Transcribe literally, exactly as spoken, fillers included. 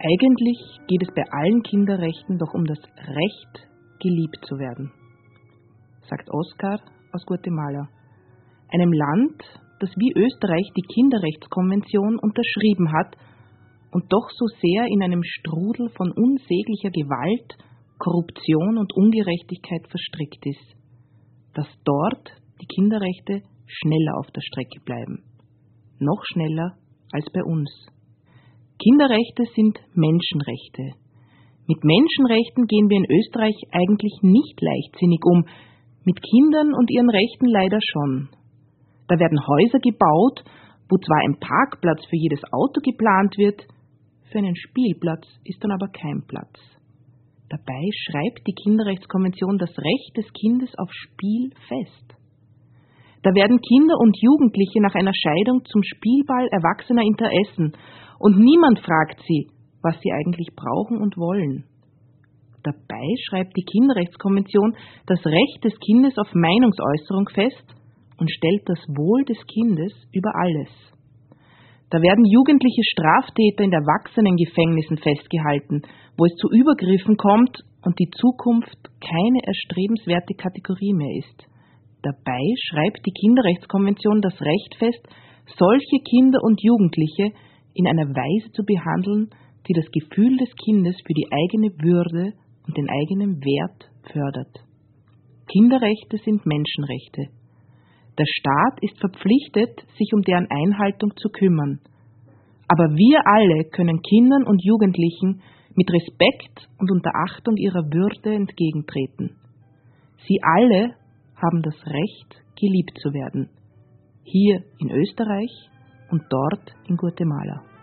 Eigentlich geht es bei allen Kinderrechten doch um das Recht, geliebt zu werden, sagt Oscar aus Guatemala, einem Land, das wie Österreich die Kinderrechtskonvention unterschrieben hat und doch so sehr in einem Strudel von unsäglicher Gewalt, Korruption und Ungerechtigkeit verstrickt ist, dass dort die Kinderrechte schneller auf der Strecke bleiben. Noch schneller als bei uns. Kinderrechte sind Menschenrechte. Mit Menschenrechten gehen wir in Österreich eigentlich nicht leichtsinnig um, mit Kindern und ihren Rechten leider schon. Da werden Häuser gebaut, wo zwar ein Parkplatz für jedes Auto geplant wird, für einen Spielplatz ist dann aber kein Platz. Dabei schreibt die Kinderrechtskonvention das Recht des Kindes auf Spiel fest. Da werden Kinder und Jugendliche nach einer Scheidung zum Spielball erwachsener Interessen und niemand fragt sie, was sie eigentlich brauchen und wollen. Dabei schreibt die Kinderrechtskonvention das Recht des Kindes auf Meinungsäußerung fest und stellt das Wohl des Kindes über alles. Da werden jugendliche Straftäter in Erwachsenengefängnissen festgehalten, wo es zu Übergriffen kommt und die Zukunft keine erstrebenswerte Kategorie mehr ist. Dabei schreibt die Kinderrechtskonvention das Recht fest, solche Kinder und Jugendliche in einer Weise zu behandeln, die das Gefühl des Kindes für die eigene Würde und den eigenen Wert fördert. Kinderrechte sind Menschenrechte. Der Staat ist verpflichtet, sich um deren Einhaltung zu kümmern. Aber wir alle können Kindern und Jugendlichen mit Respekt und unter Achtung ihrer Würde entgegentreten. Sie alle haben das Recht, geliebt zu werden. Hier in Österreich und dort in Guatemala.